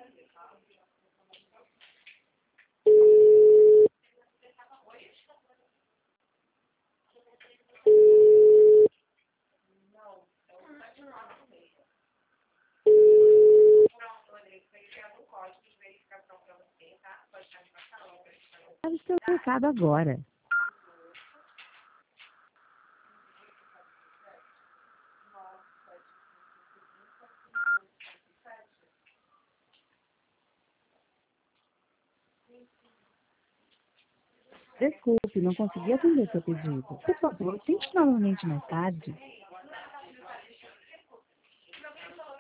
Sabe seu recado agora. Desculpe, não consegui atender seu pedido. Por favor, tente novamente mais tarde.